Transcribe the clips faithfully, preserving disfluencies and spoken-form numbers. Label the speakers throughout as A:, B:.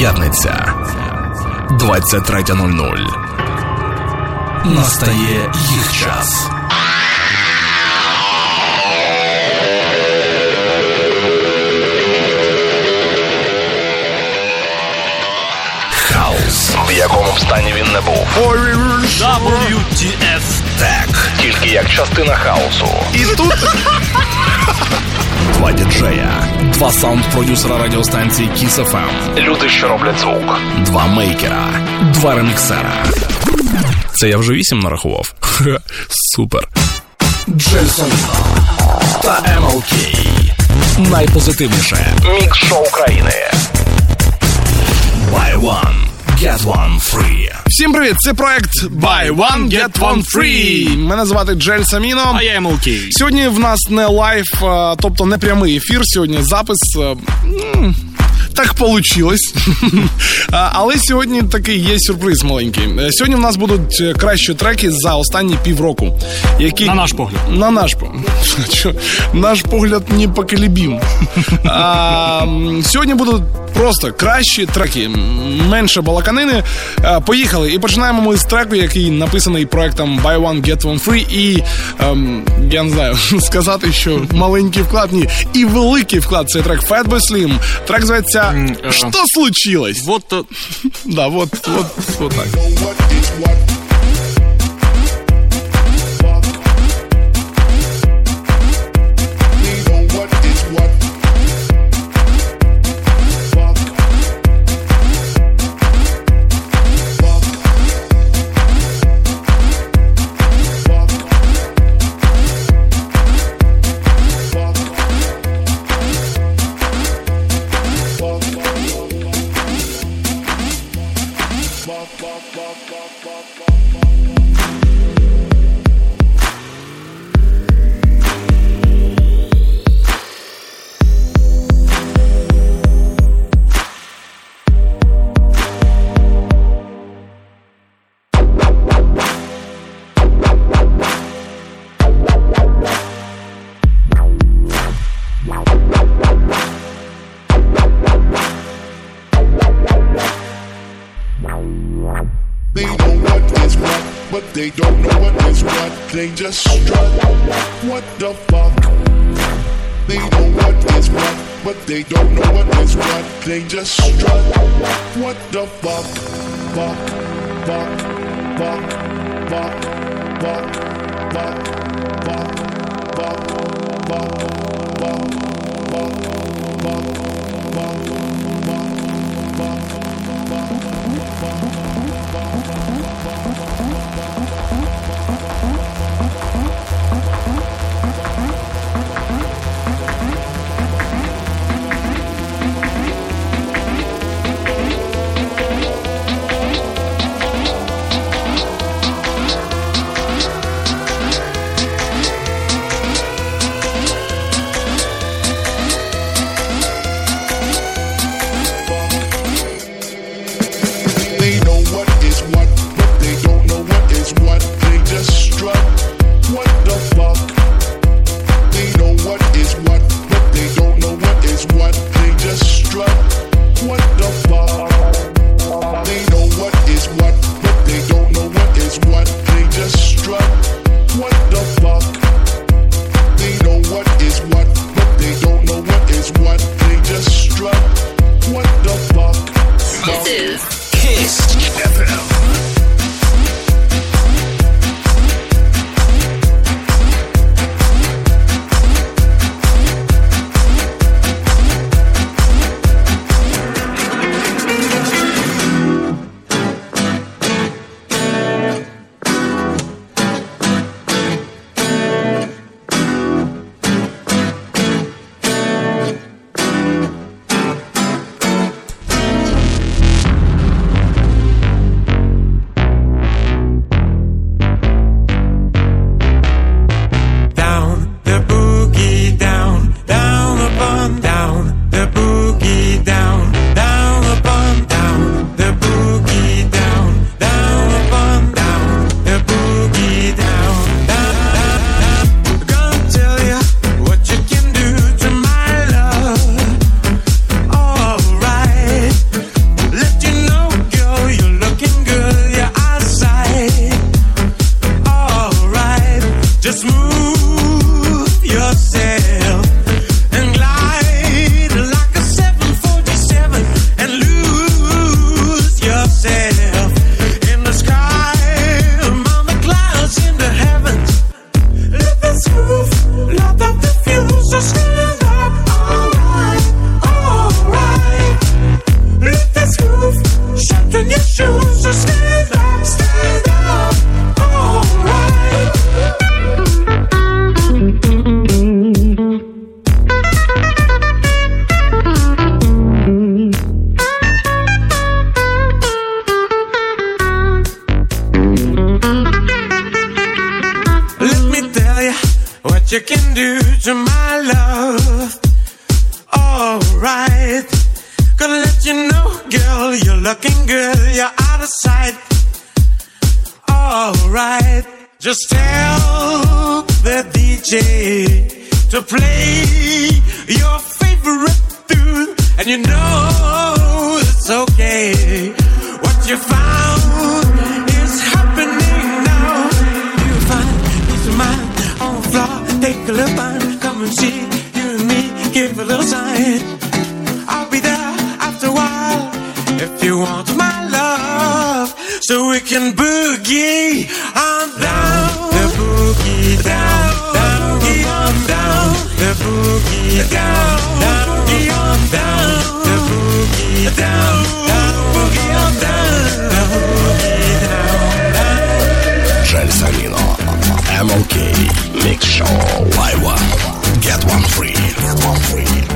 A: П'ятниця, двадцять третя нуль нуль. Настає їх час. Хаус, в якому б стані він не був.
B: дабл ю ті еф.
A: Так, тільки як частина хаосу.
B: І тут
A: Два діджея, два саунд-продюсера радіостанції Kiss еф ем. Люди, що роблять звук. Два мейкера, два реміксера. Це я вже вісім нарахував. Супер. Джельсон та ем ел кей. Найпозитивніше мікс-шоу країни. Buy one, get one free.
B: всім привіт, це проект Buy One, Get One Free. Мене звати Джель Саміно.
C: А я ем ел кей.
B: Сьогодні в нас не лайв, тобто не прямий ефір, сьогодні запис. Так получилось. Але сьогодні такий є сюрприз маленький. Сьогодні в нас будуть кращі треки за останні півроку. Які...
C: На наш погляд.
B: На наш погляд. Наш погляд непоколебим. А, сьогодні будуть просто кращі треки. Менше балаканини. А, поїхали. І починаємо ми з треку, який написаний проектом Buy One, Get One Free. І, ем, я не знаю, сказати, що маленький вклад, ні. І великий вклад. Це трек Fatboy Slim. Трек зветься «Что случилось?»
C: Вот,
B: да, вот, вот, вот так.
D: They don't know what is what, they just strut. What the fuck? They know what is what, but they don't know what is what, they just strut. What the fuck? Fuck, fuck, fuck, fuck, fuck, fuck, fuck, fuck, fuck, fuck, fuck, fuck,
C: you can do to my love. Alright, gonna let you know, girl, you're looking good, you're out of sight. Alright, just tell the D J to play your favorite tune, and you know it's okay. What you found is happening now. You'll find peace of mind on the floor. Take a look, fine, come and see. You and me, give a little sign. I'll be there after a while if you want my love, so we can boogie on down. The boogie down, down, boogie on down. The boogie down, down, boogie on down. The boogie down, down, boogie on down. The boogie down, down.
A: Gelsomino, M L K, Mix Show, Live One, Get One Free, Get One Free.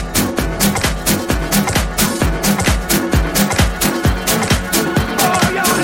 C: Oh, yeah.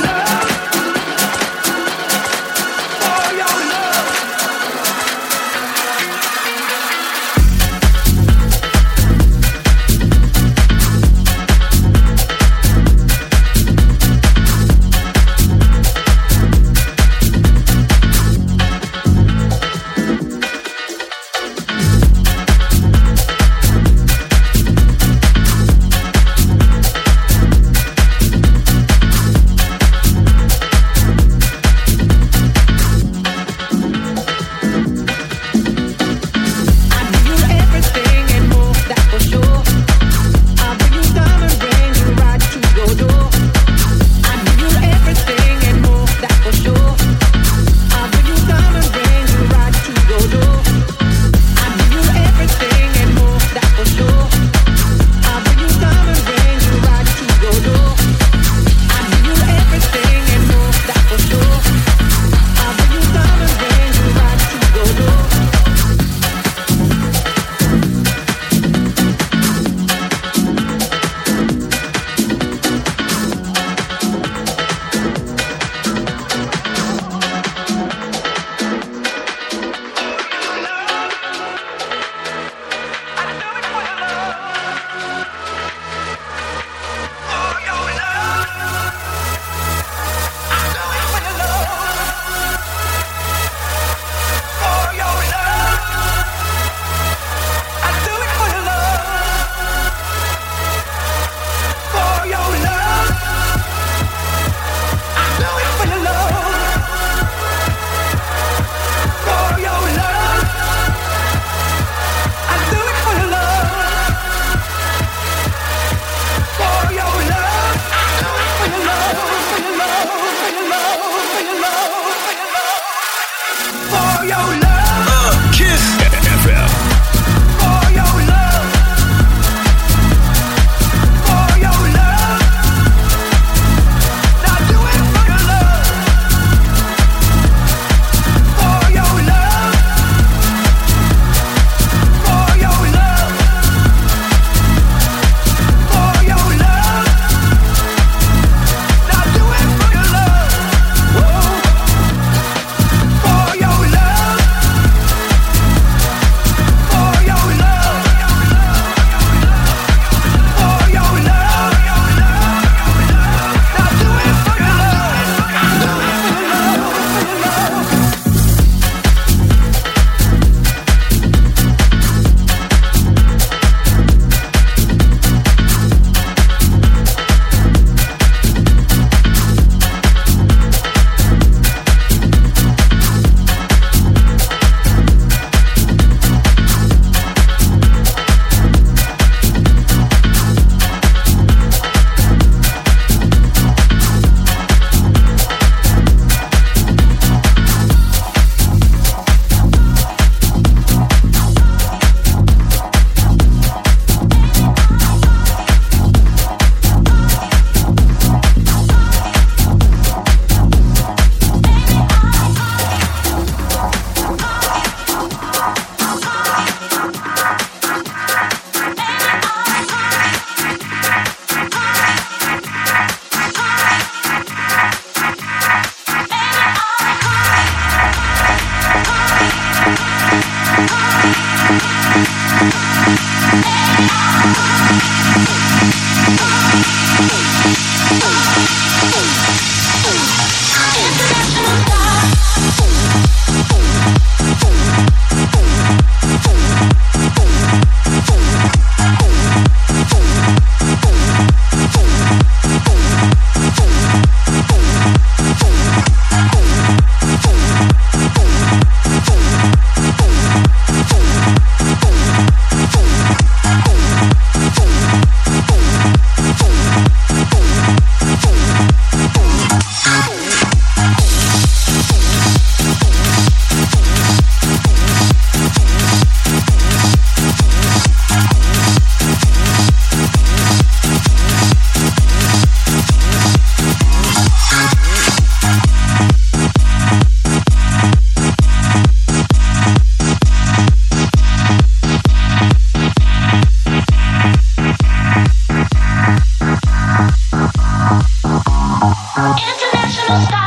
E: International star.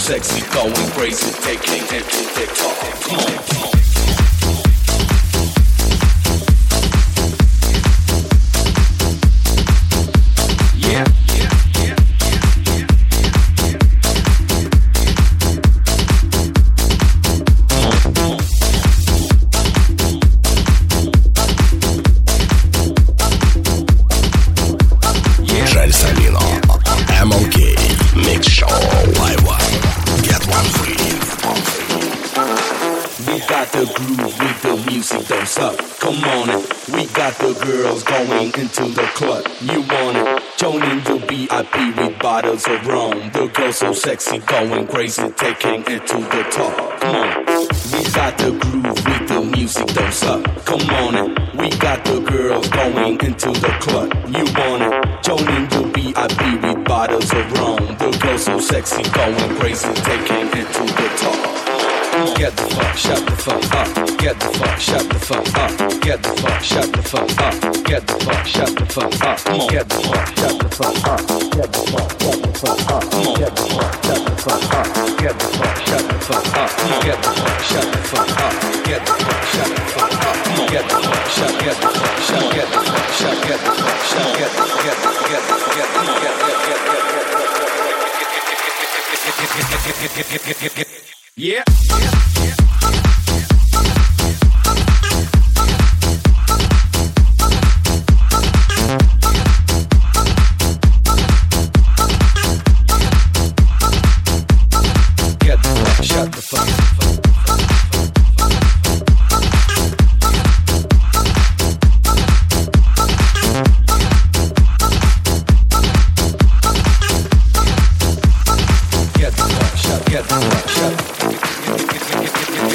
E: sexy, going crazy, taking it to the top. Come on, come on. Going into the club, you want it. Joining the V I P with bottles of rum. The girl so sexy, going crazy, taking it to the top. Come on, we got the groove with the music, don't suck. Come on, it. We got the girls going into the club. You want it? Joining the V I P with bottles of rum. The girl so sexy, going crazy, taking it to the top. Get the fuck, shut the fuck up. Get the fuck, shut the fuck up. Get the fuck, shut the fuck up. Get the fuck, shut the fuck up. Get the fuck, shut the fuck up. Get the fuck, shut the fuck up. Get the fuck, shut the fuck up. Get the fuck, shut the fuck up. Get the fuck, shut the fuck up. Get the fuck, shut the fuck up. Get the fuck, shut, get the fuck, shut, get the fuck, shut, get the fuck, shut, get the, get the, get the, get the, get the, get the, yeah. Get the fuck, shut the fuck. Get the fuck, shut, get the fuck, shut.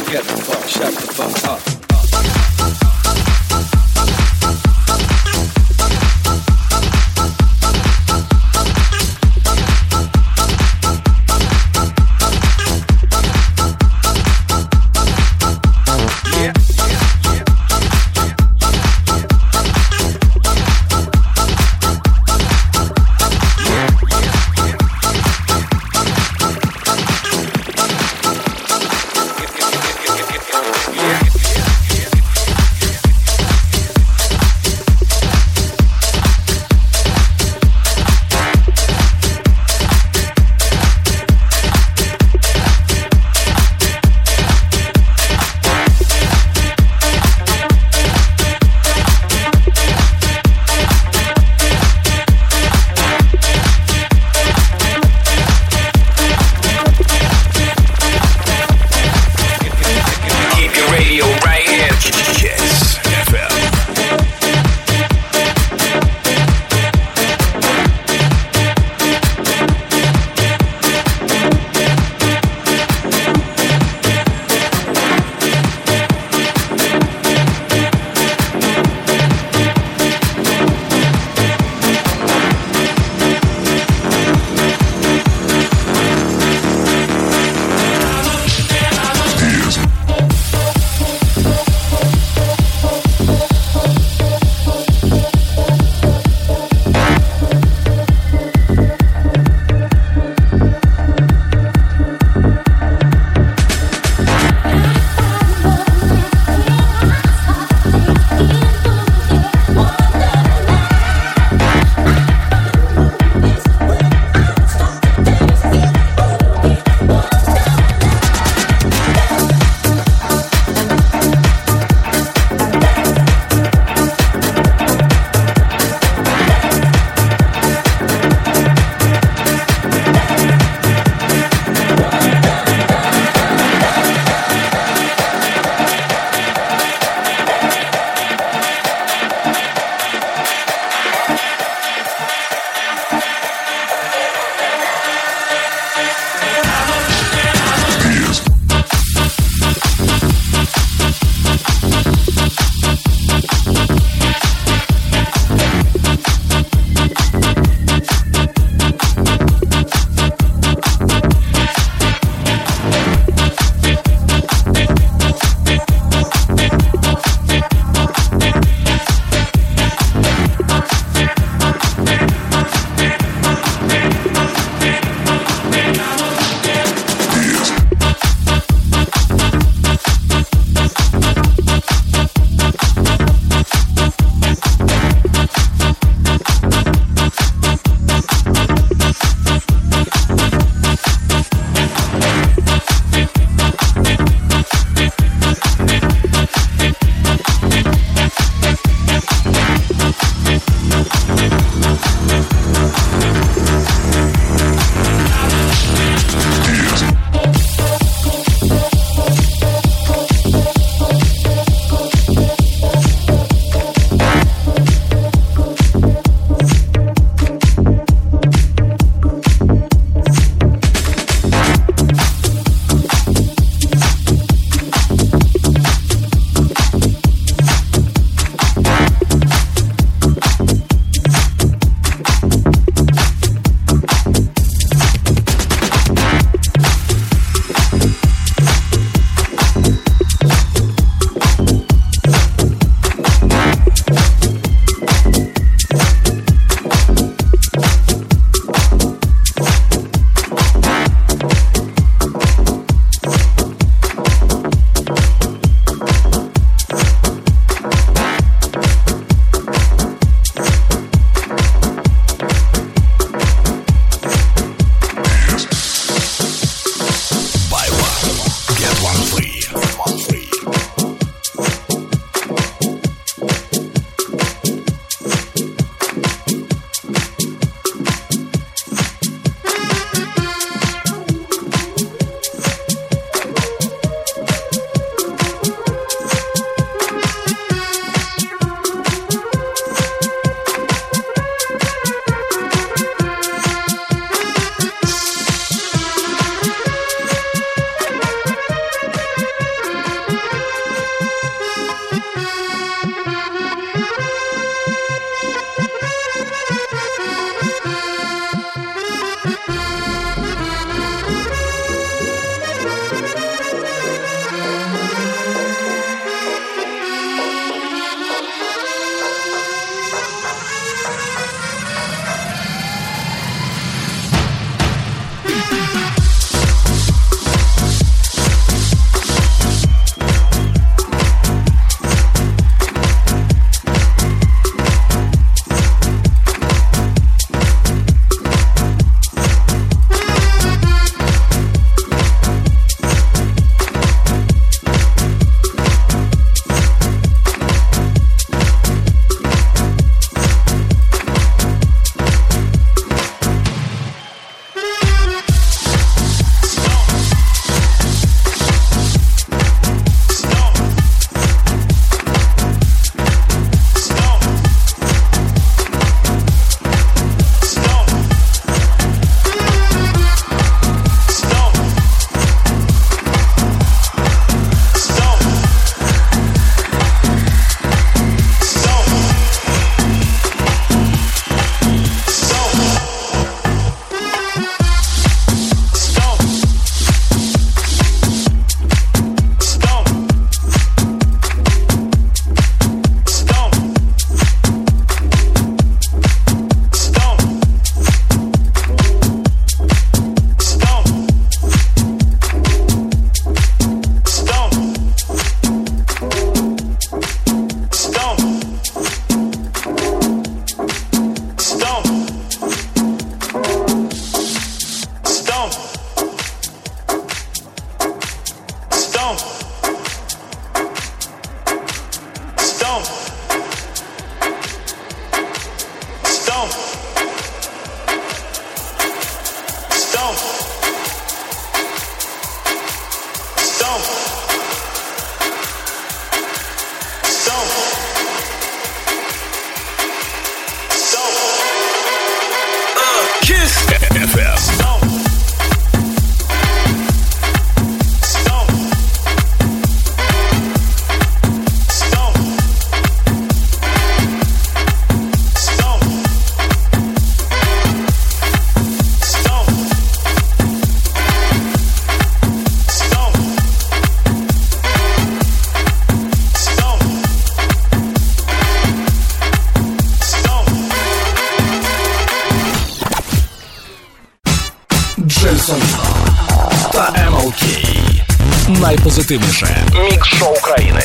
A: та ем ел кей. Найпозитивніше мікс-шоу країни.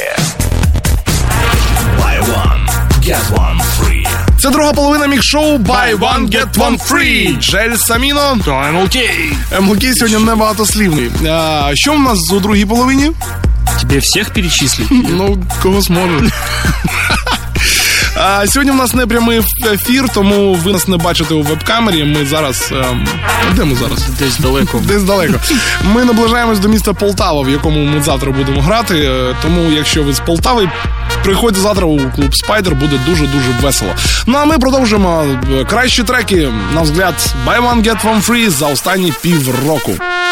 A: Buy one, get one free.
B: Це друга половина мікс-шоу Buy one, get one free. Джель Саміно
A: та ем ел кей.
B: ем ел кей сьогодні небагатослівний. А, що в нас у другій половині?
F: Тебе всіх перечислить?
B: Ну, кого зможу. А, сьогодні в нас не прямий ефір, тому ви нас не бачите у веб-камері. Ми зараз... Ем... Де ми зараз?
F: Десь далеко.
B: Десь далеко. Ми наближаємось до міста Полтава, в якому ми завтра будемо грати. Тому, якщо ви з Полтави, приходьте завтра у клуб Спайдер, буде дуже-дуже весело. Ну, а ми продовжимо кращі треки, на взгляд, Buy One Get One Free за останні півроку.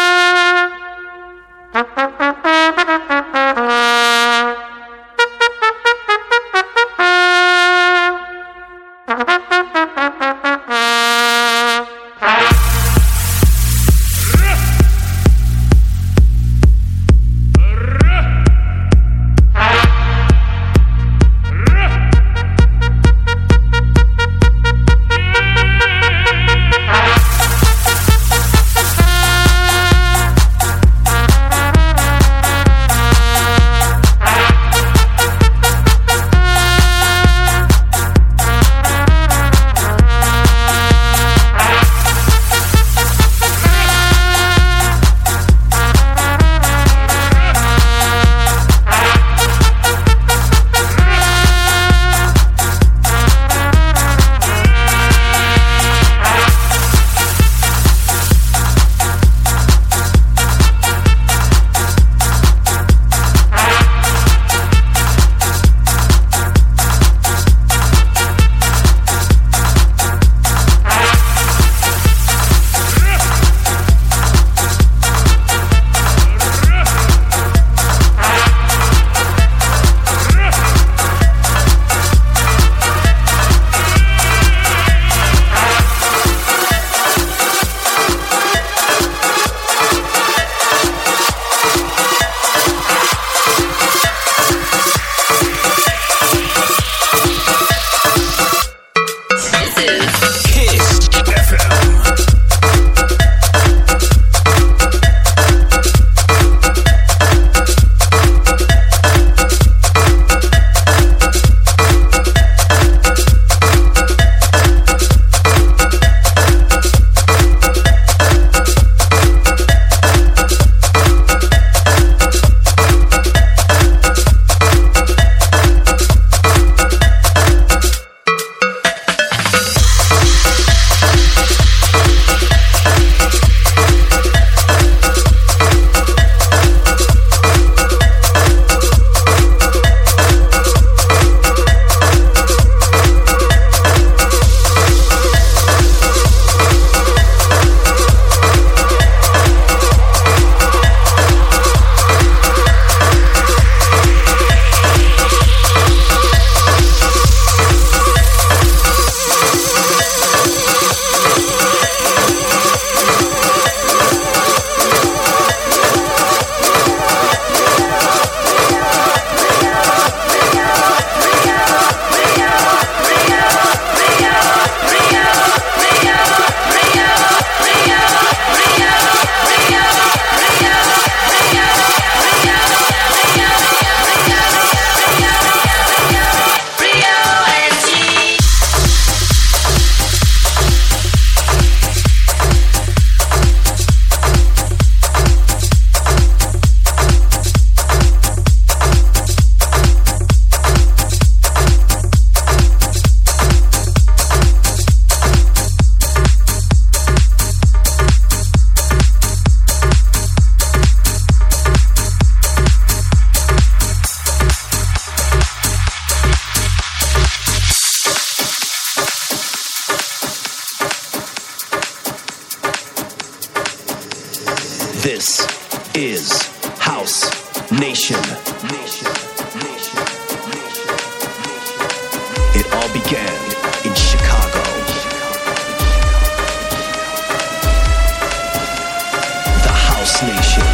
G: This is House Nation. It all began in Chicago. The House Nation.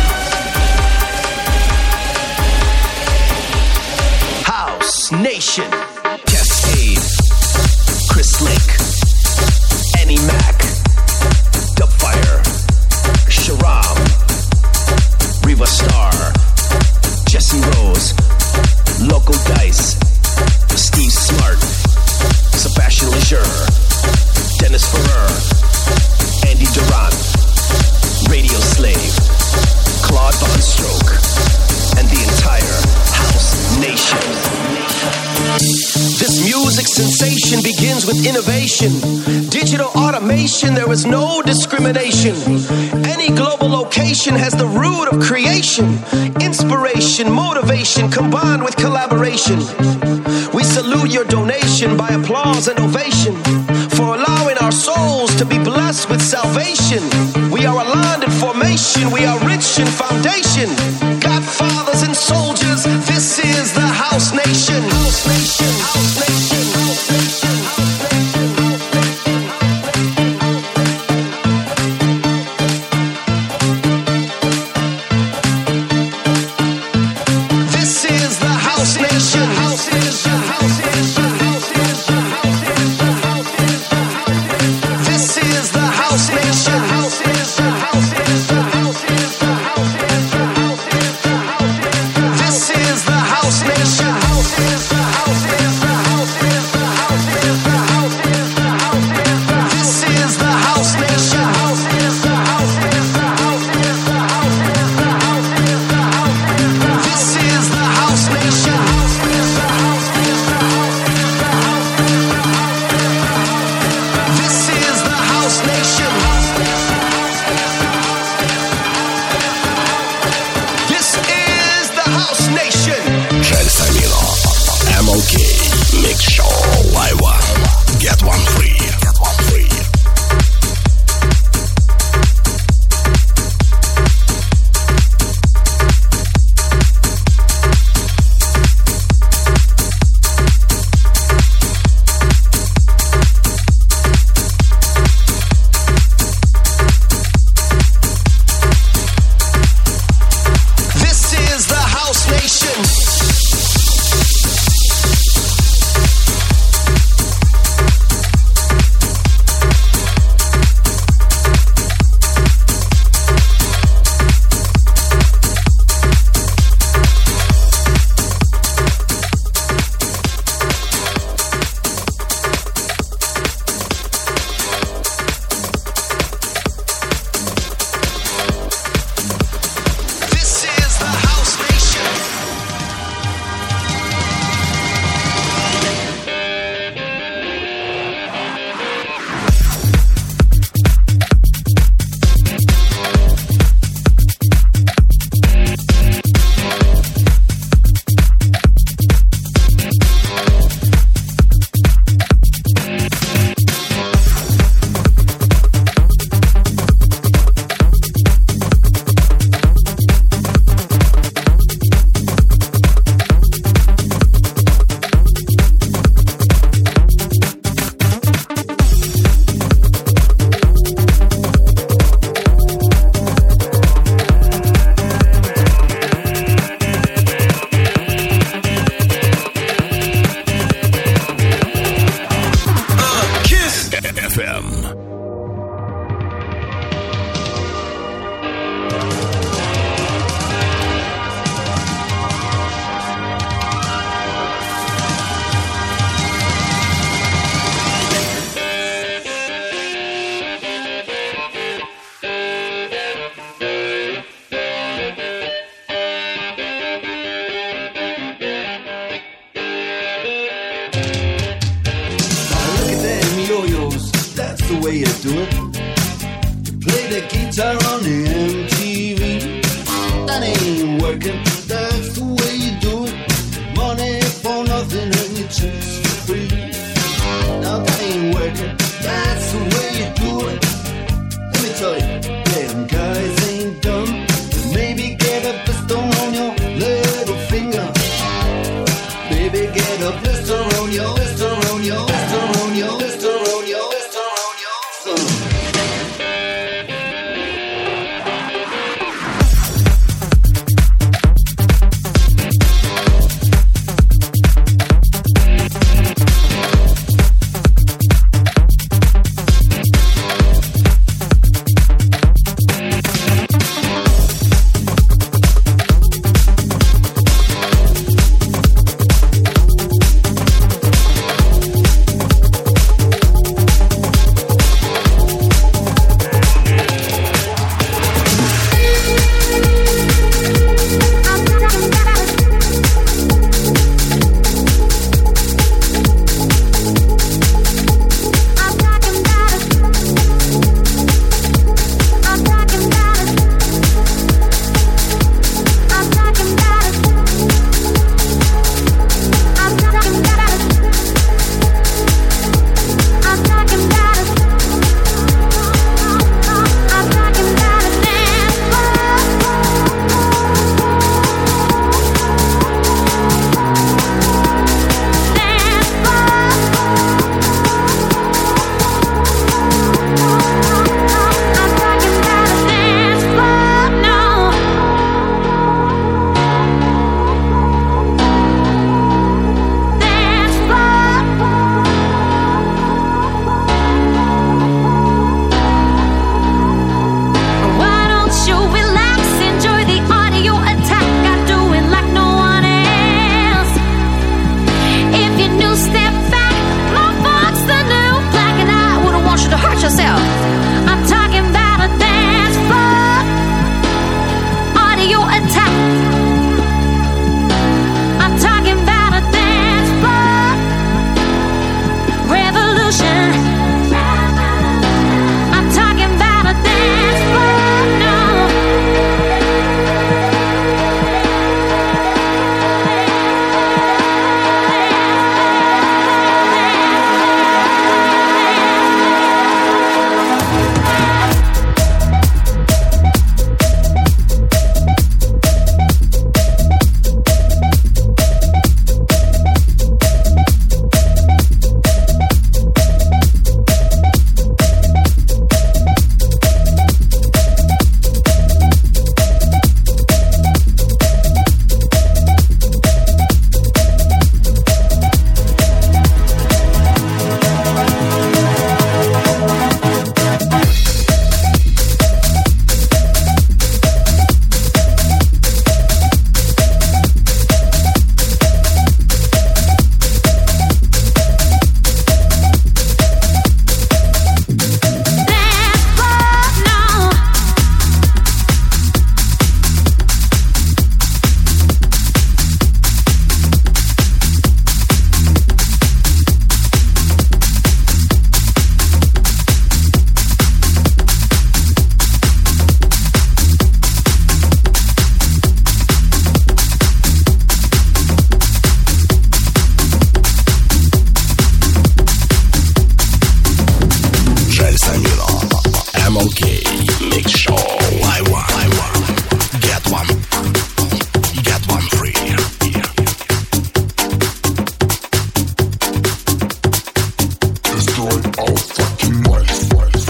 G: House Nation. Cascade. Chris Lake. Annie Mac. Dubfire. Sharam. Riva Star. Jesse Rose. Local Dice. Steve Smart. Sebastian Leger. Dennis Ferrer. Andy Durant. Radio Slave. Claude Von Stroke. And the entire House Nation. This music music sensation begins with innovation. Digital automation, there is no discrimination. Any global location has the root of creation. Inspiration, motivation, combined with collaboration. We salute your donation by applause and ovation for allowing our souls to be blessed with salvation. We are aligned in formation, we are rich in foundation. Godfathers and soldiers, this is the House Nation. House Nation, House Nation, House Nation, House Nation. This is the House Nation. House is the House is the House is the House is the House is the House. This is the House Nation. House is the House is the House is the House is the House is the House. This is the House Nation. House is the House is the House is the House is the House is the House is the. This is the House Nation. House is the House is the House is the House is the House is the House is the. This is the House Nation. House is the House is the House is the House is the House. This is the House Nation. This is the House Nation.
A: Джельсамино, эм эл кей, Mix Show, Live One, Get One Free, Get One Free.
G: This is the House Nation. This is the House Nation.
A: эф эм.
F: Look at them yo-yos, that's the way you do it. You play the guitar on the M T V. That ain't working, that's the way you do it. Money for nothing and your chicks for free. Now that ain't working, that's the way you do it. Let me tell you, them guys ain't dumb. Maybe get a blister on your little finger. Baby, get a blister on your, blister on your, blister on your, blister on your, blister on your thumb.
A: Double K. Mix Show. I want, I want. Get one. Get one free.
D: Destroy all fucking life.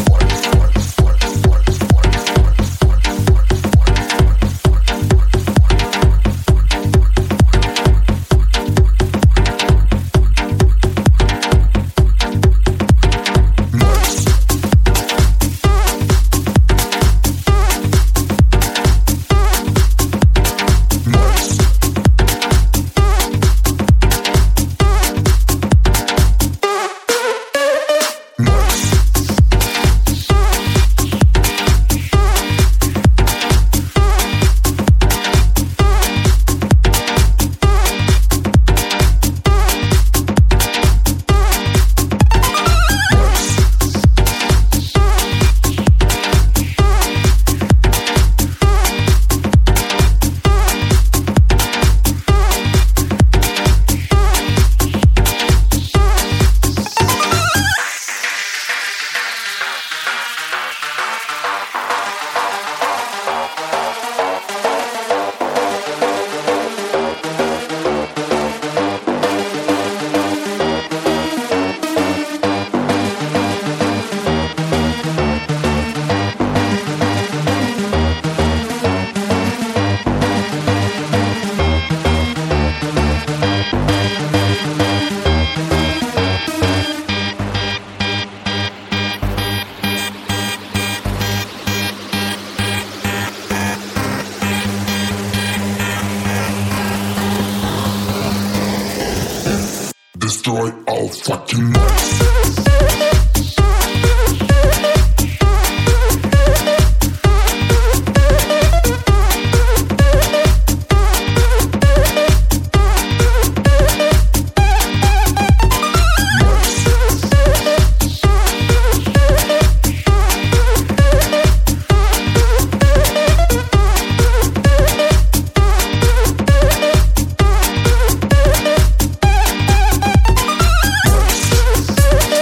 D: Destroy all fucking life.
G: Nice.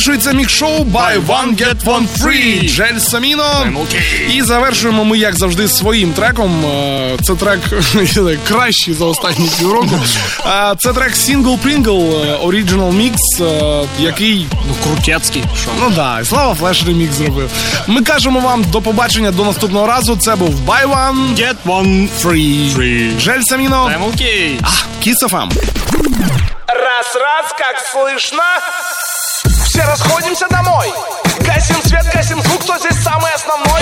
B: Завершується мікс-шоу Buy One, Get One Free. Джель Саміно. І завершуємо ми, як завжди, своїм треком. Це трек кращий за останні півроку. Це трек Single Pringle, Original Mix, який...
H: Ну, крутецький.
B: Ну да, і Слава Флеш ремікс зробив. Ми кажемо вам до побачення, до наступного разу. Це був Buy One,
H: Get One
B: Free.
H: Free.
B: Джель Саміно.
H: I'm okay.
B: Kiss эф эм.
I: Раз-раз, как слышно? Все расходимся домой. Гасим свет, гасим звук, кто здесь самый основной?